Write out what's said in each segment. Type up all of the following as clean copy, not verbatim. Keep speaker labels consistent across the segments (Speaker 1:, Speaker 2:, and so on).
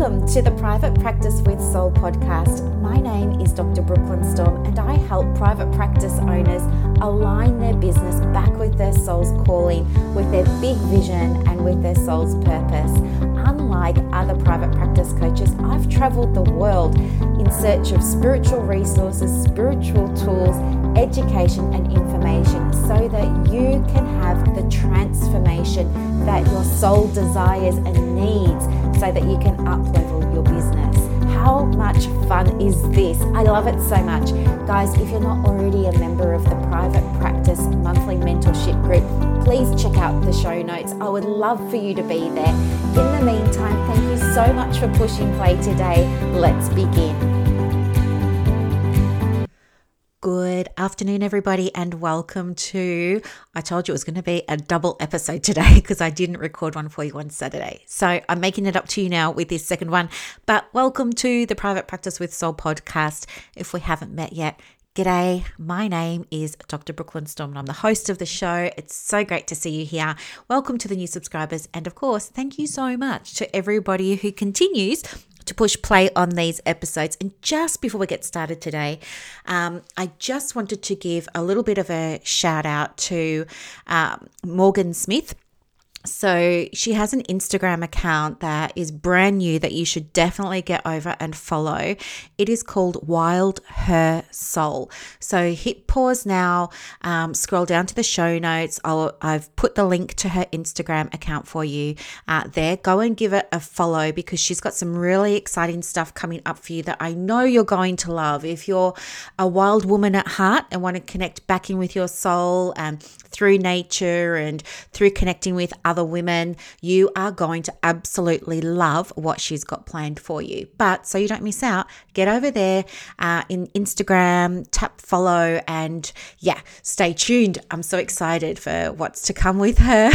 Speaker 1: Welcome to the Private Practice with Soul podcast. My name is Dr. Brooklyn Storm, and I help private practice owners align their business back with their soul's calling, with their big vision and with their soul's purpose. Unlike other private practice coaches, I've traveled the world in search of spiritual resources, spiritual tools, education and information so that you can have the transformation that your soul desires and needs so that you can up-level your business. How much fun is this? I love it so much. Guys, if you're not already a member of the Private Practice Monthly Mentorship Group, please check out the show notes. I would love for you to be there. In the meantime, thank you so much for pushing play today. Let's begin. Good afternoon, everybody, and welcome to, I told you it was going to be a double episode today because I didn't record one for you on Saturday. So I'm making it up to you now with this second one. But welcome to the Private Practice with Soul podcast. If we haven't met yet, g'day. My name is Dr. Brooklyn Storm and I'm the host of the show. It's so great to see you here. Welcome to the new subscribers. And of course, thank you so much to everybody who continues to push play on these episodes. And just before we get started today, I just wanted to give a little bit of a shout out to Morgan Smith. So she has an Instagram account that is brand new that you should definitely get over and follow. It is called Wild Her Soul. So hit pause now, scroll down to the show notes. I've put the link to her Instagram account for you there. Go and give it a follow because she's got some really exciting stuff coming up for you that I know you're going to love. If you're a wild woman at heart and want to connect back in with your soul through nature and through connecting with other women, you are going to absolutely love what she's got planned for you. But so you don't miss out, get over there in Instagram, tap follow, and stay tuned. I'm so excited for what's to come with her.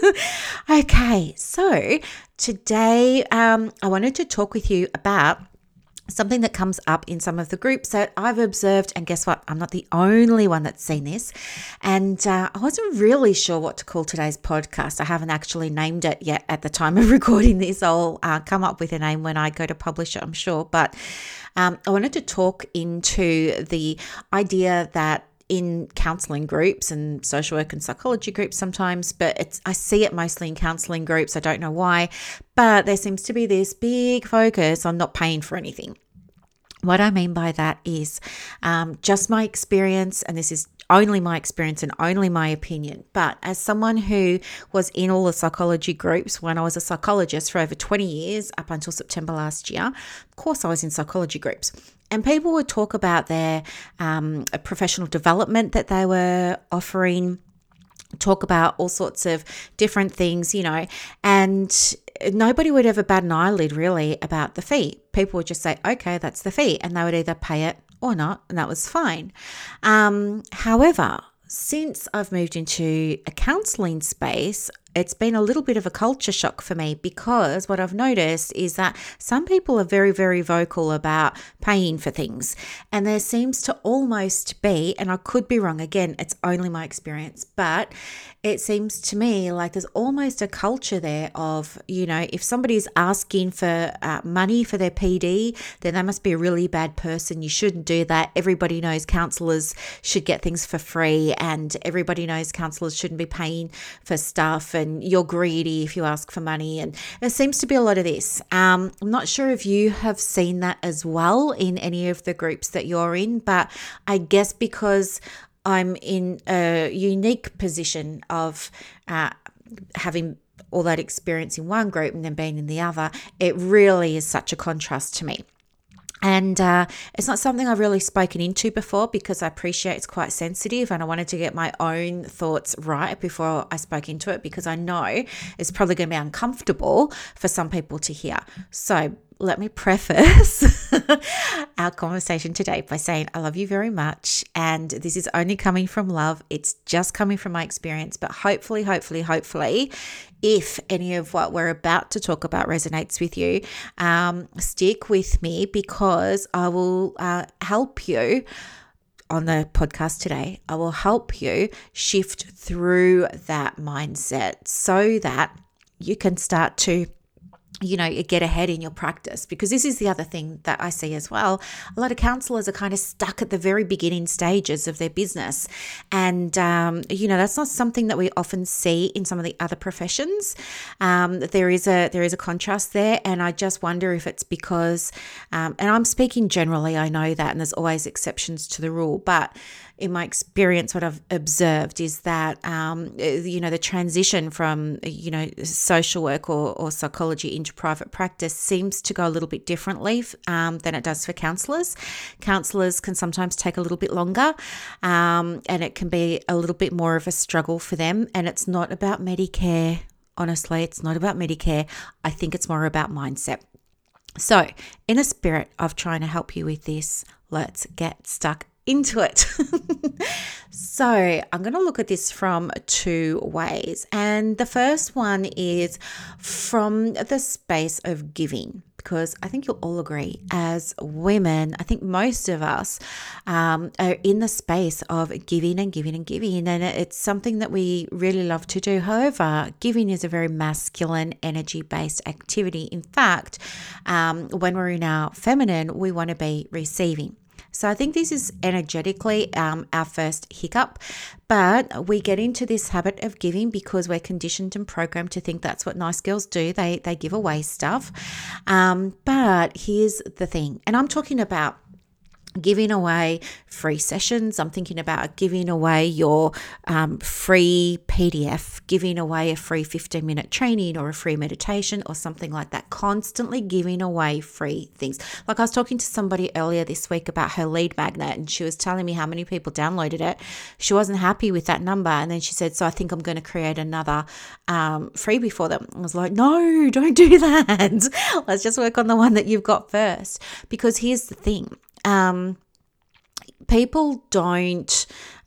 Speaker 1: Okay, so today I wanted to talk with you about something that comes up in some of the groups that I've observed, and guess what? I'm not the only one that's seen this. And I wasn't really sure what to call today's podcast. I haven't actually named it yet at the time of recording this. I'll come up with a name when I go to publish it, I'm sure. But I wanted to talk into the idea that in counselling groups and social work and psychology groups sometimes, but I see it mostly in counselling groups. I don't know why, but there seems to be this big focus on not paying for anything. What I mean by that is just my experience, and this is only my experience and only my opinion, but as someone who was in all the psychology groups when I was a psychologist for over 20 years up until September last year, of course I was in psychology groups. And people would talk about their professional development that they were offering, talk about all sorts of different things, and nobody would ever bat an eyelid really about the fee. People would just say, okay, that's the fee. And they would either pay it or not, and that was fine. However, since I've moved into a counselling space, it's been a little bit of a culture shock for me because what I've noticed is that some people are very, very vocal about paying for things. And there seems to almost be, and I could be wrong, again, it's only my experience, but it seems to me like there's almost a culture there of, if somebody's asking for money for their PD, then they must be a really bad person. You shouldn't do that. Everybody knows counsellors should get things for free, and everybody knows counsellors shouldn't be paying for stuff, and you're greedy if you ask for money. And there seems to be a lot of this. I'm not sure if you have seen that as well in any of the groups that you're in, but I guess because I'm in a unique position of having all that experience in one group and then being in the other, it really is such a contrast to me. And it's not something I've really spoken into before because I appreciate it's quite sensitive, and I wanted to get my own thoughts right before I spoke into it because I know it's probably going to be uncomfortable for some people to hear. So let me preface our conversation today by saying I love you very much, and this is only coming from love. It's just coming from my experience, but hopefully, if any of what we're about to talk about resonates with you, stick with me because I will help you on the podcast today. I will help you shift through that mindset so that you can start to get ahead in your practice, because this is the other thing that I see as well. A lot of counselors are kind of stuck at the very beginning stages of their business. And, that's not something that we often see in some of the other professions. There is a contrast there. And I just wonder if it's because, and I'm speaking generally, I know that, and there's always exceptions to the rule, but in my experience, what I've observed is that, the transition from, social work or psychology into private practice seems to go a little bit differently than it does for counsellors. Counsellors can sometimes take a little bit longer, and it can be a little bit more of a struggle for them. And it's not about Medicare. Honestly, it's not about Medicare. I think it's more about mindset. So, in a spirit of trying to help you with this, let's get stuck into it. So I'm going to look at this from two ways. And the first one is from the space of giving, because I think you'll all agree as women, I think most of us are in the space of giving and giving and giving. And it's something that we really love to do. However, giving is a very masculine energy-based activity. In fact, when we're in our feminine, we want to be receiving. So I think this is energetically our first hiccup, but we get into this habit of giving because we're conditioned and programmed to think that's what nice girls do. They give away stuff. But here's the thing, and I'm talking about giving away free sessions. I'm thinking about giving away your free PDF, giving away a free 15-minute training or a free meditation or something like that. Constantly giving away free things. Like I was talking to somebody earlier this week about her lead magnet, and she was telling me how many people downloaded it. She wasn't happy with that number. And then she said, so I think I'm going to create another freebie for them. I was like, no, don't do that. Let's just work on the one that you've got first. Because here's the thing. People don't,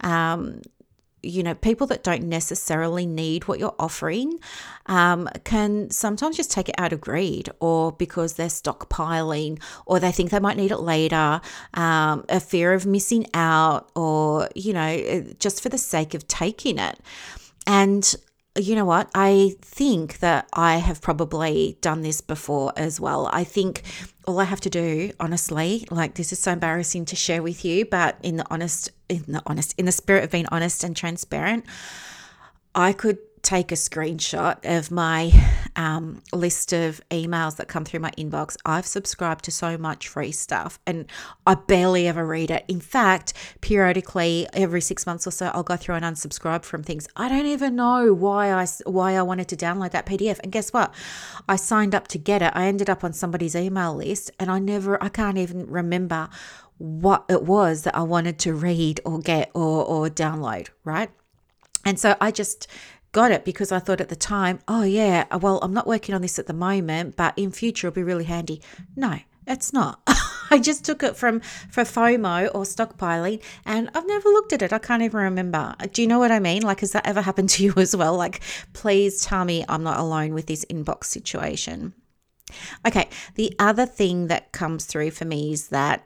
Speaker 1: people that don't necessarily need what you're offering can sometimes just take it out of greed, or because they're stockpiling, or they think they might need it later, a fear of missing out, or, just for the sake of taking it. And you know what? I think that I have probably done this before as well. I think all I have to do, honestly, like this is so embarrassing to share with you, but in the spirit of being honest and transparent, I could take a screenshot of my list of emails that come through my inbox. I've subscribed to so much free stuff and I barely ever read it. In fact, periodically, every 6 months or so, I'll go through and unsubscribe from things. I don't even know why I wanted to download that PDF. And guess what? I signed up to get it. I ended up on somebody's email list, and I can't even remember what it was that I wanted to read or get or download, right? And so I just got it because I thought at the time, oh yeah, well, I'm not working on this at the moment, but in future it'll be really handy. No, it's not. I just took it for FOMO or stockpiling, and I've never looked at it. I can't even remember. Do you know what I mean? Like, has that ever happened to you as well? Like, please tell me I'm not alone with this inbox situation. Okay, the other thing that comes through for me is that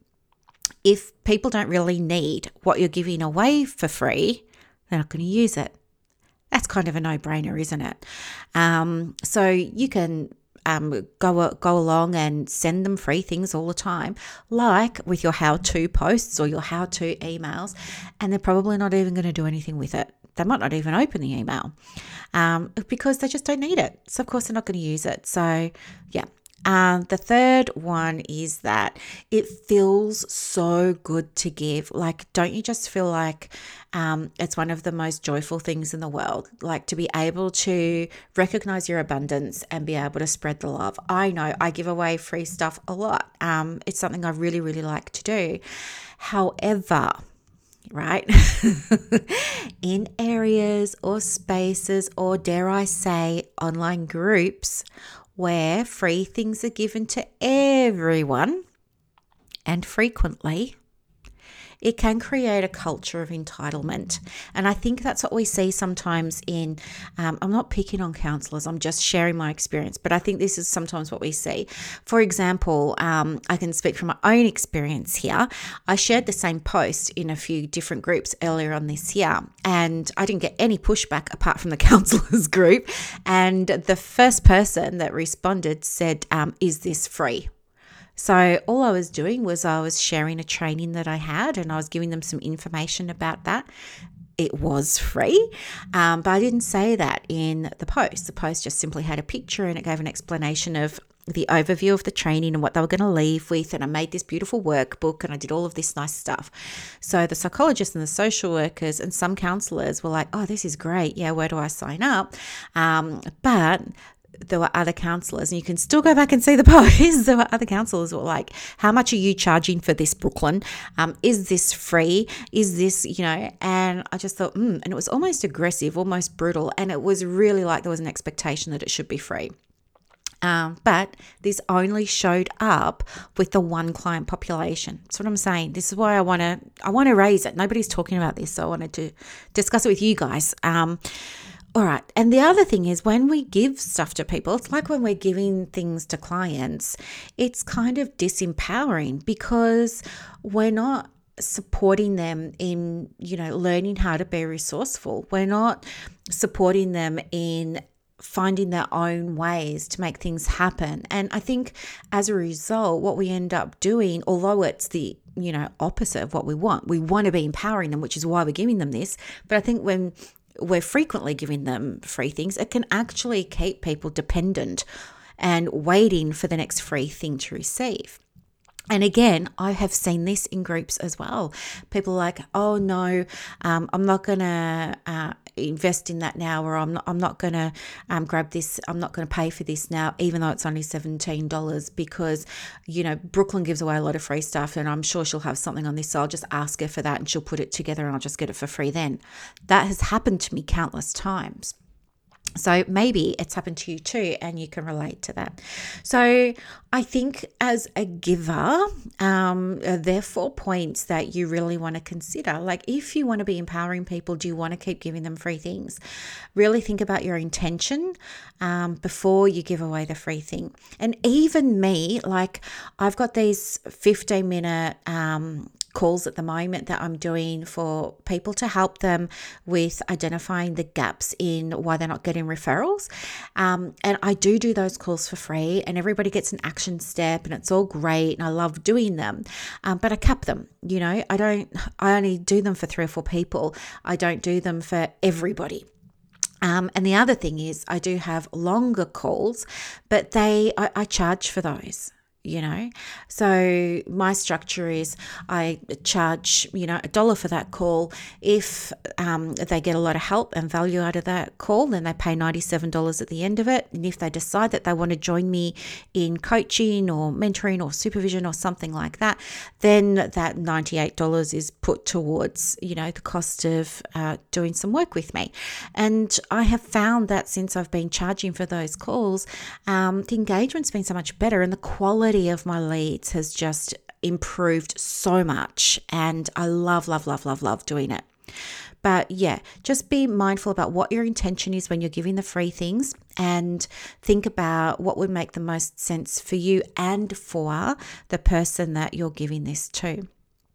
Speaker 1: if people don't really need what you're giving away for free, they're not going to use it. That's kind of a no-brainer, isn't it? So you can go along and send them free things all the time, like with your how-to posts or your how-to emails, and they're probably not even going to do anything with it. They might not even open the email because they just don't need it. So, of course, they're not going to use it. So, yeah. The third one is that it feels so good to give. Like, don't you just feel like it's one of the most joyful things in the world? Like, to be able to recognize your abundance and be able to spread the love. I know I give away free stuff a lot. It's something I really, really like to do. However, right, in areas or spaces, or dare I say online groups, where free things are given to everyone and frequently, it can create a culture of entitlement. And I think that's what we see sometimes in, I'm not picking on counselors, I'm just sharing my experience, but I think this is sometimes what we see. For example, I can speak from my own experience here. I shared the same post in a few different groups earlier on this year, and I didn't get any pushback apart from the counselors group. And the first person that responded said, is this free? So all I was doing was I was sharing a training that I had, and I was giving them some information about that. It was free, but I didn't say that in the post. The post just simply had a picture and it gave an explanation of the overview of the training and what they were going to leave with. And I made this beautiful workbook and I did all of this nice stuff. So the psychologists and the social workers and some counselors were like, oh, this is great. Yeah, where do I sign up? But there were other counselors, and you can still go back and see the posts. There were other counselors who were like, how much are you charging for this, Brooklyn? Is this free? Is this, and I just thought, and it was almost aggressive, almost brutal. And it was really like there was an expectation that it should be free. But this only showed up with the one client population. That's what I'm saying. This is why I want to raise it. Nobody's talking about this, so I wanted to discuss it with you guys. All right. And the other thing is, when we give stuff to people, it's like when we're giving things to clients, it's kind of disempowering because we're not supporting them in, learning how to be resourceful. We're not supporting them in finding their own ways to make things happen. And I think as a result, what we end up doing, although it's the opposite of what we want to be empowering them, which is why we're giving them this. But I think when we're frequently giving them free things, it can actually keep people dependent and waiting for the next free thing to receive. And again, I have seen this in groups as well. People are like, oh no, I'm not going to invest in that now, or I'm not going to grab this. I'm not going to pay for this now, even though it's only $17 because, Brooklyn gives away a lot of free stuff and I'm sure she'll have something on this. So I'll just ask her for that and she'll put it together and I'll just get it for free then. That has happened to me countless times. So maybe it's happened to you too, and you can relate to that. So I think as a giver, there are 4 points that you really want to consider. Like, if you want to be empowering people, do you want to keep giving them free things? Really think about your intention before you give away the free thing. And even me, like, I've got these 15-minute calls at the moment that I'm doing for people to help them with identifying the gaps in why they're not getting referrals. And I do those calls for free, and everybody gets an action step and it's all great and I love doing them. But I cap them, I only do them for 3 or 4 people. I don't do them for everybody. And the other thing is I do have longer calls, but I charge for those. So my structure is I charge, $1 for that call. If they get a lot of help and value out of that call, then they pay $97 at the end of it. And if they decide that they want to join me in coaching or mentoring or supervision or something like that, then that $98 is put towards, the cost of doing some work with me. And I have found that since I've been charging for those calls, the engagement's been so much better and the quality of my leads has just improved so much, and I love doing it. But yeah, just be mindful about what your intention is when you're giving the free things, and think about what would make the most sense for you and for the person that you're giving this to.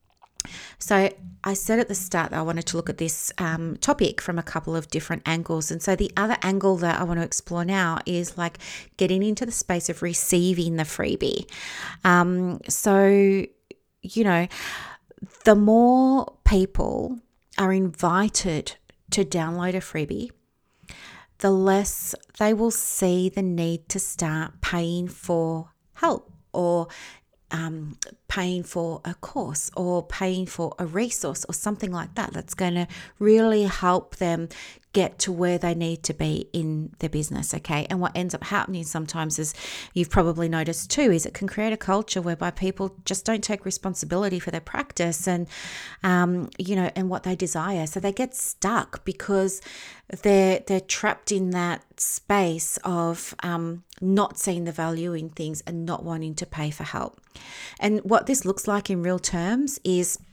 Speaker 1: So I said at the start that I wanted to look at this topic from a couple of different angles. And so the other angle that I want to explore now is like getting into the space of receiving the freebie. The more people are invited to download a freebie, the less they will see the need to start paying for help or paying for a course or paying for a resource or something like that that's going to really help them get to where they need to be in their business, okay? And what ends up happening sometimes, is you've probably noticed too, is it can create a culture whereby people just don't take responsibility for their practice and, and what they desire. So they get stuck because they're trapped in that space of not seeing the value in things and not wanting to pay for help. And what this looks like in real terms is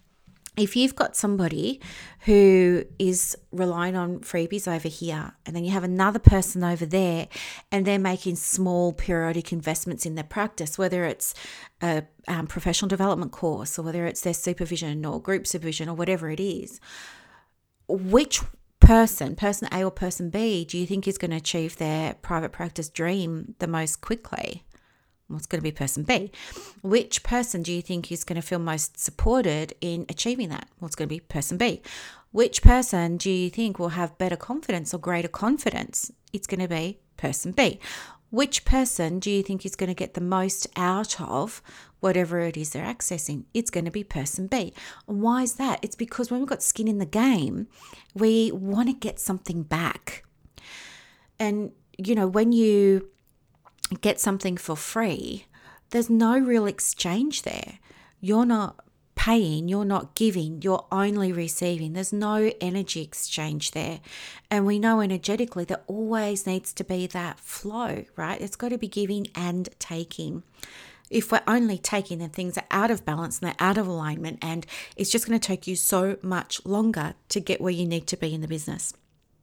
Speaker 1: if you've got somebody who is relying on freebies over here, and then you have another person over there, and they're making small periodic investments in their practice, whether it's a professional development course or whether it's their supervision or group supervision or whatever it is, which person A or person B, do you think is going to achieve their private practice dream the most quickly? Well, it's going to be person B. Which person do you think is going to feel most supported in achieving that? Well, it's going to be person B. Which person do you think will have better confidence or greater confidence? It's going to be person B. Which person do you think is going to get the most out of whatever it is they're accessing? It's going to be person B. And why is that? It's because when we've got skin in the game, we want to get something back. And, when you get something for free, there's no real exchange there. You're not paying, you're not giving, you're only receiving. There's no energy exchange there. And we know energetically there always needs to be that flow, right? It's got to be giving and taking. If we're only taking, then things are out of balance and they're out of alignment, and it's just going to take you so much longer to get where you need to be in the business.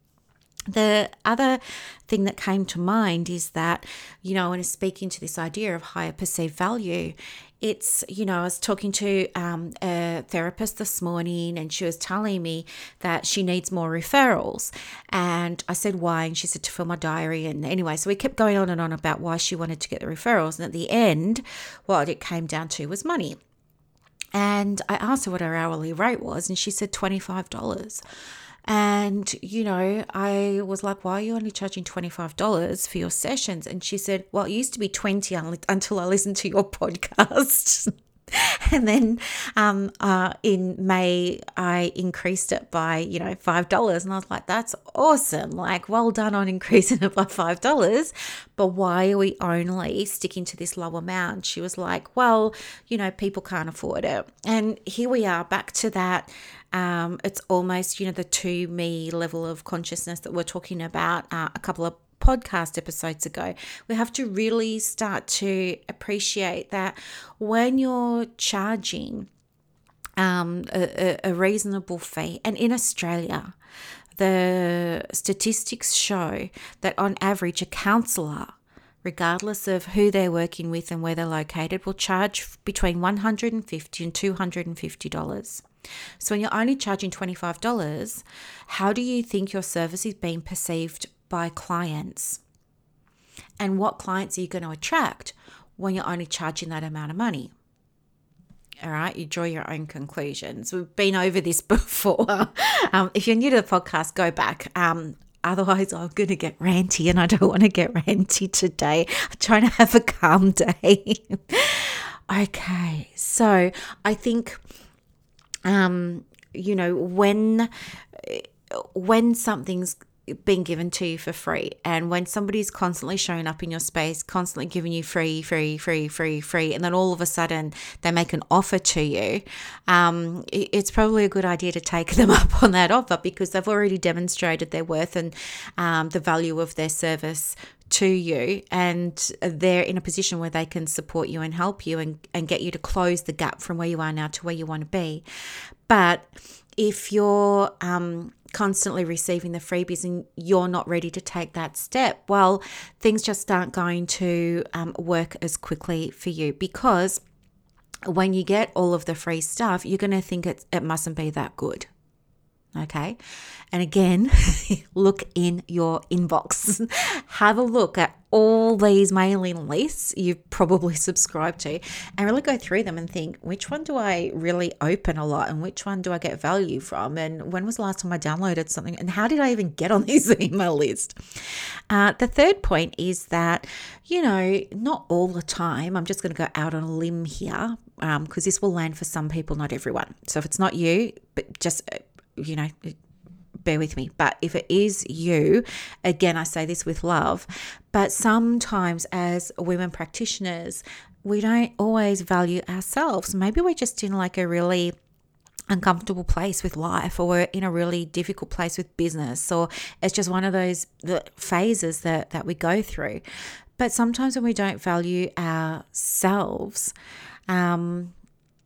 Speaker 1: The other thing that came to mind is that, when I speak into this idea of higher perceived value, it's, I was talking to a therapist this morning, and she was telling me that she needs more referrals. And I said, why? And she said, to fill my diary. And anyway, so we kept going on and on about why she wanted to get the referrals. And at the end, what it came down to was money. And I asked her what her hourly rate was, and she said $25. And, I was like, why are you only charging $25 for your sessions? And she said, well, it used to be $20 until I listened to your podcast. And then in May, I increased it by, $5. And I was like, that's awesome. Like, well done on increasing it by $5. But why are we only sticking to this low amount? She was like, well, people can't afford it. And here we are back to that. It's almost, the to me level of consciousness that we're talking about a couple of podcast episodes ago. We have to really start to appreciate that when you're charging a reasonable fee, and in Australia, the statistics show that on average, a counsellor, regardless of who they're working with and where they're located, will charge between $150 and $250. So when you're only charging $25, how do you think your service is being perceived by clients? And what clients are you going to attract when you're only charging that amount of money? All right, you draw your own conclusions. We've been over this before. If you're new to the podcast, go back. Otherwise, I'm going to get ranty, and I don't want to get ranty today. I'm trying to have a calm day. Okay, so I think when something's being given to you for free, and when somebody's constantly showing up in your space, constantly giving you free, and then all of a sudden they make an offer to you, it's probably a good idea to take them up on that offer, because they've already demonstrated their worth and the value of their service to you, and they're in a position where they can support you and help you and get you to close the gap from where you are now to where you want to be. But if you're constantly receiving the freebies and you're not ready to take that step, well, things just aren't going to work as quickly for you, because when you get all of the free stuff, you're going to think it mustn't be that good. Okay. And again, look in your inbox. Have a look at all these mailing lists you've probably subscribed to, and really go through them and think, which one do I really open a lot, and which one do I get value from, and when was the last time I downloaded something, and how did I even get on this email list? The third point is that, not all the time, I'm just going to go out on a limb here, because this will land for some people, not everyone. So if it's not you, but just bear with me. But if it is you, again, I say this with love, but sometimes as women practitioners, we don't always value ourselves. Maybe we're just in like a really uncomfortable place with life, or we're in a really difficult place with business, or it's just one of those phases that we go through. But sometimes when we don't value ourselves,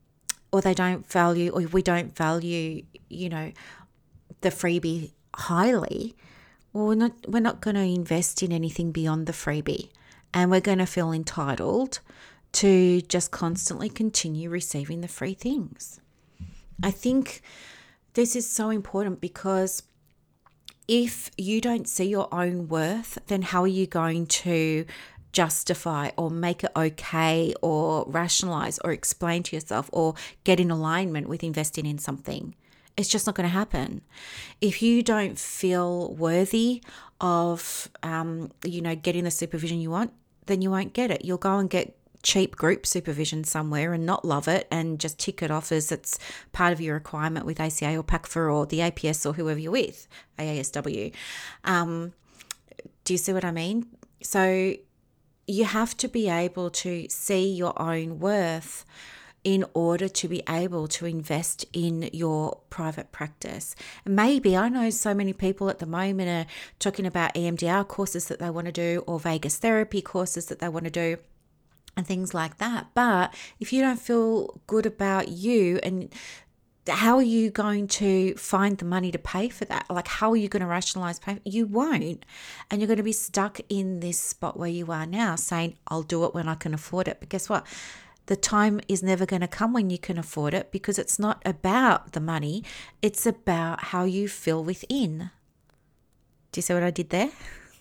Speaker 1: or they don't value, or we don't value, the freebie highly, well, we're not going to invest in anything beyond the freebie, and we're going to feel entitled to just constantly continue receiving the free things. I think this is so important, because if you don't see your own worth, then how are you going to justify or make it okay or rationalize or explain to yourself or get in alignment with investing in something? It's just not going to happen. If you don't feel worthy of, getting the supervision you want, then you won't get it. You'll go and get cheap group supervision somewhere and not love it and just tick it off as it's part of your requirement with ACA or PACFA or the APS or whoever you're with, AASW. Do you see what I mean? So you have to be able to see your own worth in order to be able to invest in your private practice. Maybe I know so many people at the moment are talking about EMDR courses that they want to do, or vagus therapy courses that they want to do, and things like that. But if you don't feel good about you, and how are you going to find the money to pay for that? Like, how are you going to rationalize payment? You won't. And you're going to be stuck in this spot where you are now, saying, I'll do it when I can afford it. But guess what? The time is never going to come when you can afford it, because it's not about the money. It's about how you feel within. Do you see what I did there?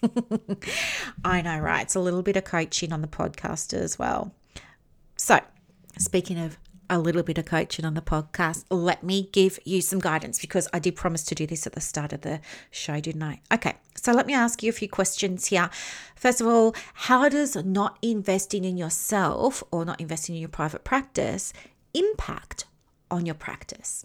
Speaker 1: I know, right? It's a little bit of coaching on the podcast as well. So, speaking of a little bit of coaching on the podcast, let me give you some guidance, because I did promise to do this at the start of the show, didn't I? Okay, so let me ask you a few questions here. First of all, how does not investing in yourself or not investing in your private practice impact on your practice?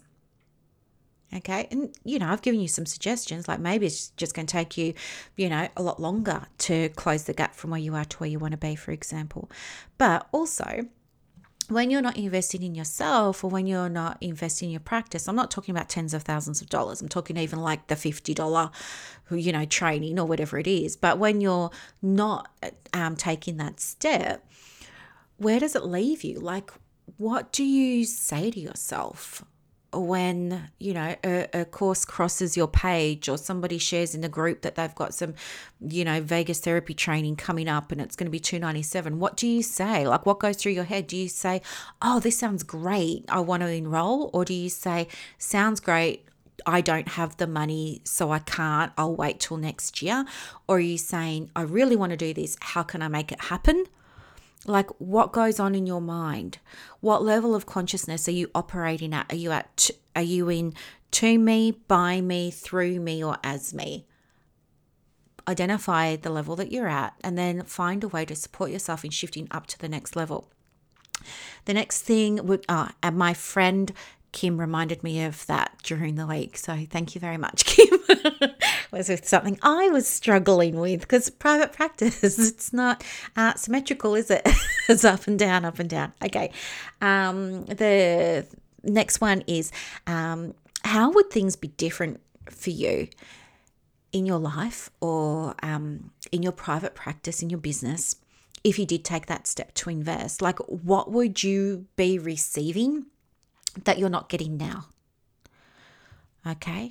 Speaker 1: Okay. And, I've given you some suggestions, like maybe it's just going to take you, a lot longer to close the gap from where you are to where you want to be, for example. But also, when you're not investing in yourself, or when you're not investing in your practice, I'm not talking about tens of thousands of dollars. I'm talking even like the $50, training or whatever it is. But when you're not taking that step, where does it leave you? Like, what do you say to yourself when, a course crosses your page, or somebody shares in the group that they've got some, vagus therapy training coming up and it's going to be $297? What do you say? Like, what goes through your head? Do you say, oh, this sounds great, I want to enroll? Or do you say, sounds great, I don't have the money, so I can't, I'll wait till next year? Or are you saying, I really want to do this, how can I make it happen? Like, what goes on in your mind? What level of consciousness are you operating at? Are you in to me, by me, through me, or as me? Identify the level that you're at, and then find a way to support yourself in shifting up to the next level. The next thing and my friend Kim reminded me of that during the week. So thank you very much, Kim. Was with something I was struggling with, because private practice, it's not symmetrical, is it? It's up and down, up and down. Okay. The next one is, how would things be different for you in your life, or in your private practice, in your business, if you did take that step to invest? Like, what would you be receiving that you're not getting now? Okay.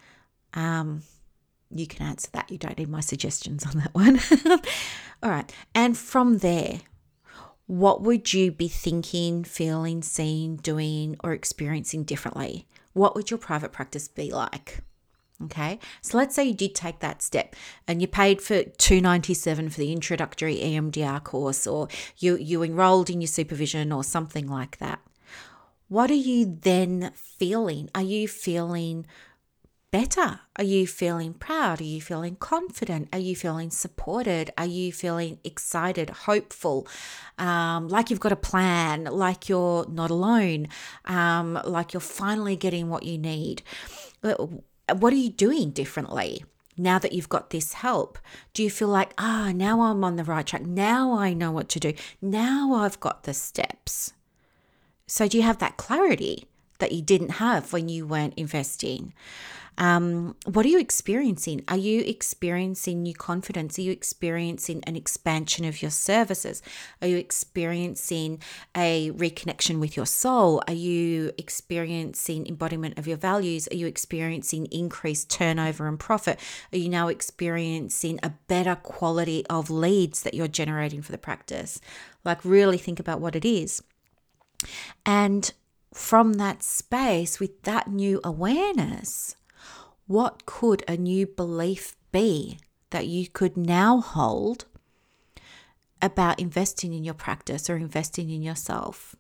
Speaker 1: You can answer that. You don't need my suggestions on that one. All right. And from there, what would you be thinking, feeling, seeing, doing, or experiencing differently? What would your private practice be like? Okay. So let's say you did take that step and you paid for $297 for the introductory EMDR course, or you enrolled in your supervision or something like that. What are you then feeling? Are you feeling better? Are you feeling proud? Are you feeling confident? Are you feeling supported? Are you feeling excited, hopeful, like you've got a plan, like you're not alone, like you're finally getting what you need? What are you doing differently now that you've got this help? Do you feel like, now I'm on the right track. Now I know what to do. Now I've got the steps. So do you have that clarity that you didn't have when you weren't investing? What are you experiencing? Are you experiencing new confidence? Are you experiencing an expansion of your services? Are you experiencing a reconnection with your soul? Are you experiencing embodiment of your values? Are you experiencing increased turnover and profit? Are you now experiencing a better quality of leads that you're generating for the practice? Like, really think about what it is. And from that space, with that new awareness, what could a new belief be that you could now hold about investing in your practice or investing in yourself?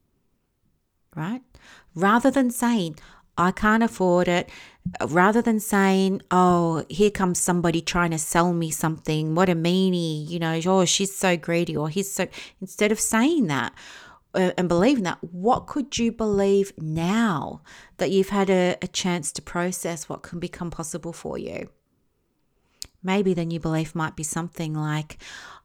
Speaker 1: Right? Rather than saying, I can't afford it, rather than saying, oh, here comes somebody trying to sell me something, what a meanie, oh, she's so greedy, or he's so, instead of saying that, and believing that, what could you believe now that you've had a chance to process what can become possible for you? Maybe the new belief might be something like,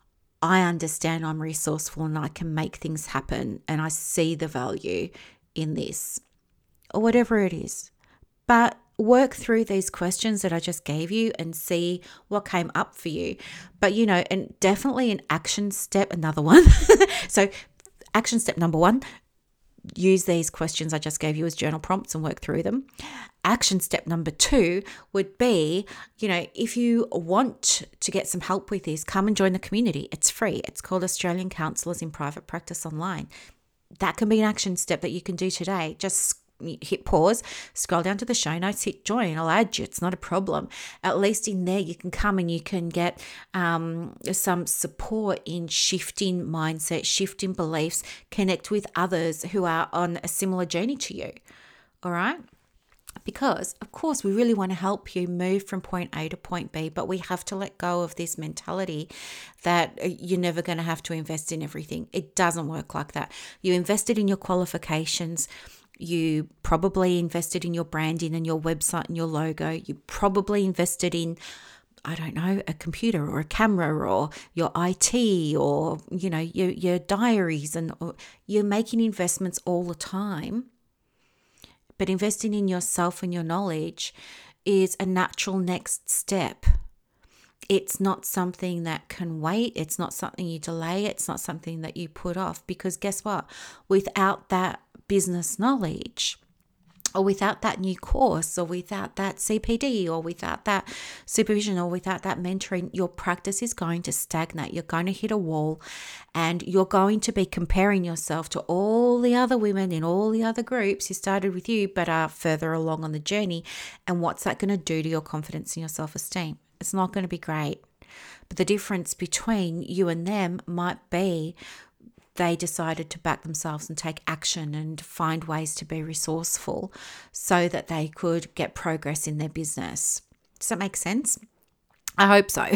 Speaker 1: I understand I'm resourceful and I can make things happen and I see the value in this, or whatever it is. But work through these questions that I just gave you and see what came up for you. But, and definitely an action step, another one. So action step number 1, use these questions I just gave you as journal prompts and work through them. Action step number 2 would be, if you want to get some help with this, come and join the community. It's free. It's called Australian Counsellors in Private Practice Online. That can be an action step that you can do today. Just hit pause, scroll down to the show notes, hit join. I'll add you. It's not a problem. At least in there, you can come and you can get some support in shifting mindset, shifting beliefs, connect with others who are on a similar journey to you. All right? Because, of course, we really want to help you move from point A to point B, but we have to let go of this mentality that you're never going to have to invest in everything. It doesn't work like that. You invested in your qualifications. You probably invested in your branding and your website and your logo. You probably invested in, I don't know, a computer or a camera or your IT or, your diaries, and you're making investments all the time. But investing in yourself and your knowledge is a natural next step. It's not something that can wait. It's not something you delay. It's not something that you put off, because guess what? Without that business knowledge, or without that new course, or without that CPD, or without that supervision, or without that mentoring, your practice is going to stagnate. You're going to hit a wall, and you're going to be comparing yourself to all the other women in all the other groups who started with you but are further along on the journey. And what's that going to do to your confidence and your self-esteem? It's not going to be great. But the difference between you and them might be they decided to back themselves and take action and find ways to be resourceful so that they could get progress in their business. Does that make sense? I hope so.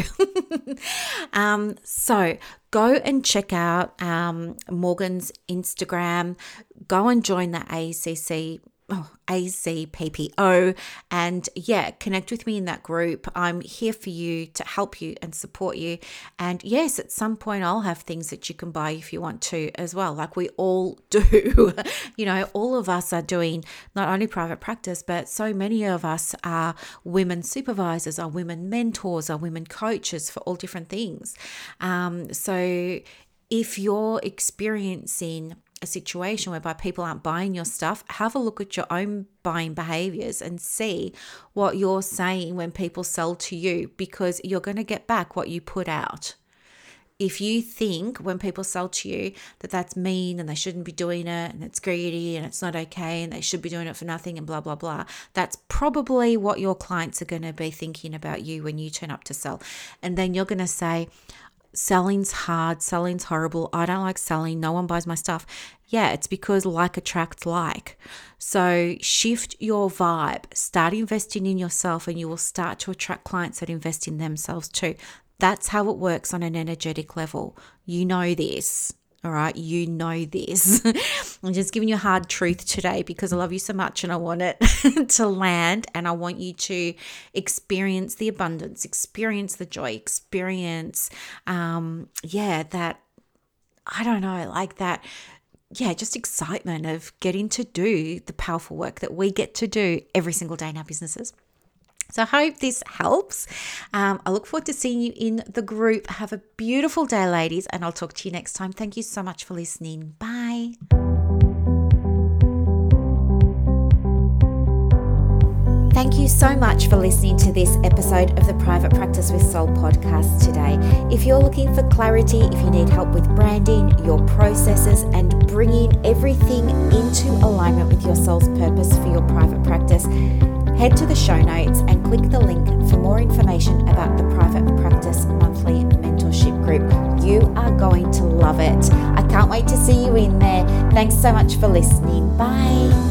Speaker 1: So go and check out Morgan's Instagram. Go and join the ACPPO, and connect with me in that group. I'm here for you to help you and support you. And yes, at some point I'll have things that you can buy if you want to as well, like we all do. All of us are doing not only private practice, but so many of us are women supervisors, are women mentors, are women coaches for all different things. So if you're experiencing a situation whereby people aren't buying your stuff, have a look at your own buying behaviors and see what you're saying when people sell to you, because you're going to get back what you put out. If you think when people sell to you that that's mean and they shouldn't be doing it and it's greedy and it's not okay and they should be doing it for nothing and blah, blah, blah, that's probably what your clients are going to be thinking about you when you turn up to sell. And then you're going to say, selling's hard, selling's horrible, I don't like selling, no one buys my stuff. Yeah, it's because like attracts like. So shift your vibe, start investing in yourself, and you will start to attract clients that invest in themselves too. That's how it works on an energetic level. You know this. All right, you know this. I'm just giving you a hard truth today because I love you so much and I want it to land, and I want you to experience the abundance, experience the joy, experience, that, I don't know, like that just excitement of getting to do the powerful work that we get to do every single day in our businesses. So I hope this helps. I look forward to seeing you in the group. Have a beautiful day, ladies, and I'll talk to you next time. Thank you so much for listening. Bye. Thank you so much for listening to this episode of the Private Practice with Soul podcast today. If you're looking for clarity, if you need help with branding, your processes, and bringing everything into alignment with your soul's purpose for your private practice, head to the show notes and click the link for more information about the Private Practice Monthly Mentorship Group. You are going to love it. I can't wait to see you in there. Thanks so much for listening. Bye.